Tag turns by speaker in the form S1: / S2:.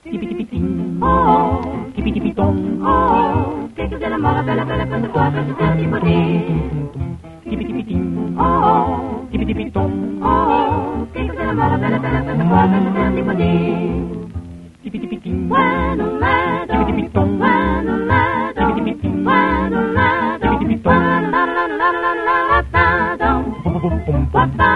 S1: Tipi-tipi-ting, oh, tipi-tipi-tong, oh, che cos'è la mola bella bella questa qua, questa tipo-ting. Tipi-tipi-ting, oh, tipi-tipi-tong, oh, che cos'è la mola bella bella questa qua, questa tipo-ting. Tipi-tipi-ting, when a lad, tipi-tipi-tong, when a lad, tipi-tipi-ting, when a lad, tipi-tipi-tong, la la la la la la la la la.